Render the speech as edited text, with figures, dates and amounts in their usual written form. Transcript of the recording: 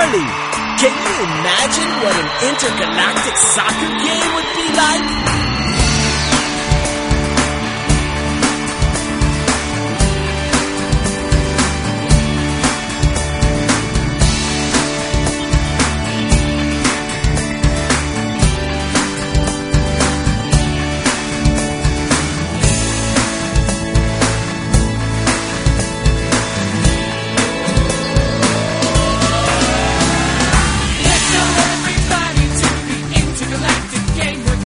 Charlie, can you imagine what an intergalactic soccer game would be?